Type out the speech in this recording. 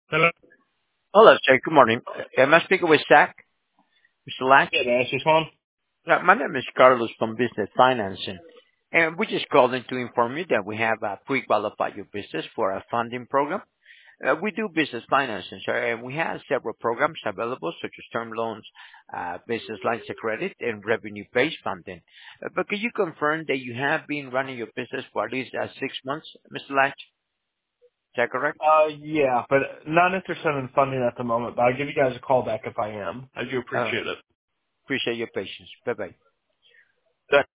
Hello. Hello, sir. Good morning. Am I speaking with Zach? Mr. Lack? Yeah, may I ask this one? My name is Carlos from Business Financing, and we just called in to inform you that we have pre-qualified your business for a funding program. We do business financing, sir, and we have several programs available, such as term loans, business lines of credit, and revenue-based funding. But can you confirm that you have been running your business for at least 6 months, Mr. Latch? Is that correct? Yeah, but not interested in funding at the moment, but I'll give you guys a call back if I am. I do Uh, appreciate it. Appreciate your patience. Bye-bye.